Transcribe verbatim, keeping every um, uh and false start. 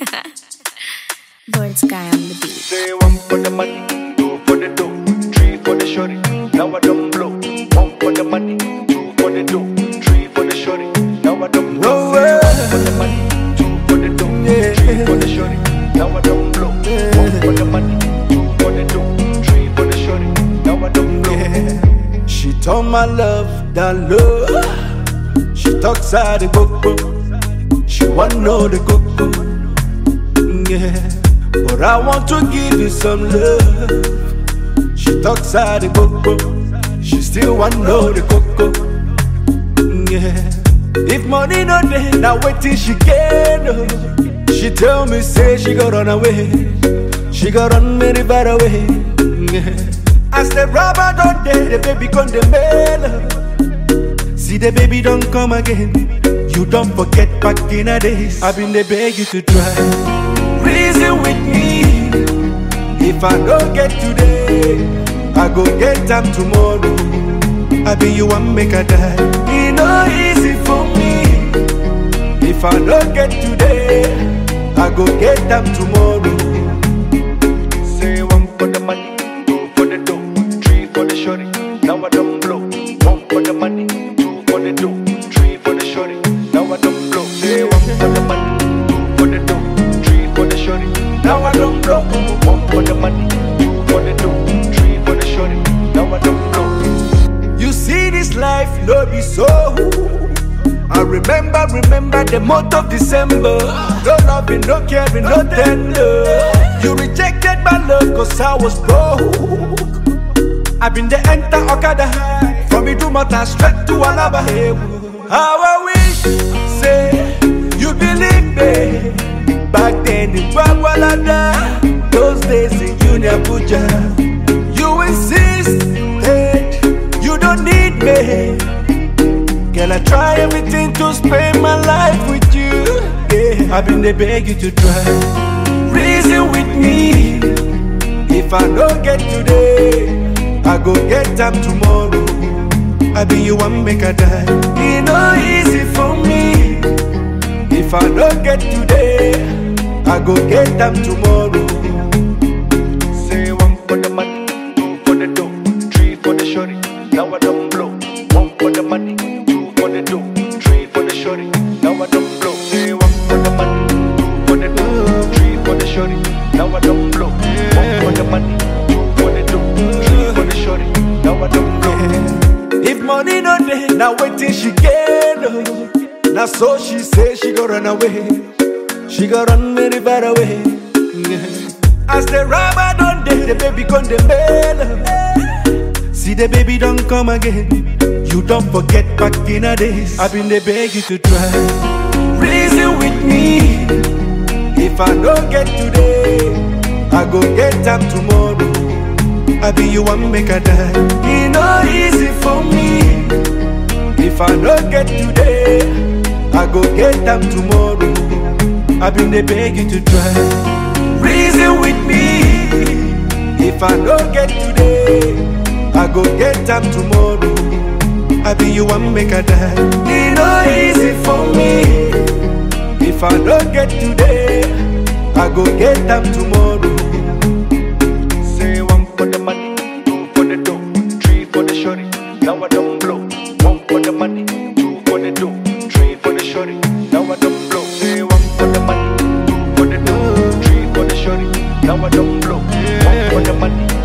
Bird Sky on the beat. Say one for the money, two for the dough, three for the shorty. Now I don't blow. One for the money, two for the dough, three for the shorty. Now I don't blow. Say one for the money, two for the dough, three for the shorty. Now I don't blow. One for the money, two for the dough, three for the shorty. Now I don't blow. She told my love that love. She talks out the coco. She want know the coco. Yeah, but I want to give you some love. She talks out the coco. She still want know the coco. Yeah, if money no day, now wait till she get no. She tell me say she got run away. She got run very far away. Yeah. As the rubber don't day, the baby gone the mail. See the baby don't come again. You don't forget back in the days. I've been the beg you to try. Reason with me. If I don't get today, I go get them tomorrow. I be you one make a die. It no easy for me. If I don't get today, I go get them tomorrow. Say one for the money, two for the dough, three for the shorty. Now I don't blow. One for the money, two for the dough, three for the shorty. Now I don't blow. Say one for the money, two for the dough, three for the shorty. Now I don't blow. One for the money, two for the dough, three for the shorty. Now I don't blow. You see this life no be so. I remember, remember the month of December. No loving, no caring, no tender. You rejected my love cause I was broke. I been the enter Okada. From me to Mata straight to Alaba. How I wish, say, you believe me. Back then in Bagwalada, those days in Junior Puja. You insist, hey, you don't need me. Girl, I try everything to spend my life with you. Yeah, I've been the beg you to try. Reason with me. If I don't get today, I go get them tomorrow. I be you one make a die. It no easy for me. If I don't get today, I go get them tomorrow. Say one for the money, two for the dough, three for the shorty. Now I don't blow. One for the money, two for the dough, three for the shorty. Now I don't blow. Say one for the money, two for the dough, three for the shorty. Now I don't blow. One for the money, two for the dough, three for the shorty. Now I don't blow. If money no day, now wait till she get no. Now so she say she go run away. She go run very far away. As the rubber don't day, the baby gone the mail. See the baby don't come again. You don't forget back in the days. I've been the beg you to try. Reason with me. If I don't get today, I go get them tomorrow. I be you one make a die. It no easy for me. If I don't get today, I go get them tomorrow. I been the beg you to try. Reason with me. If I don't get today, I go get them tomorrow. I be you one make a die. It no easy for me. If I don't get today, I go get them tomorrow. Say one for the money, two for the dough, three for the shorty. Now I don't blow. One for the money, two for the dough, three for the shorty. Now I don't blow. Say one for the money, two for the dough, three for the shorty. Now I don't blow. One for the money.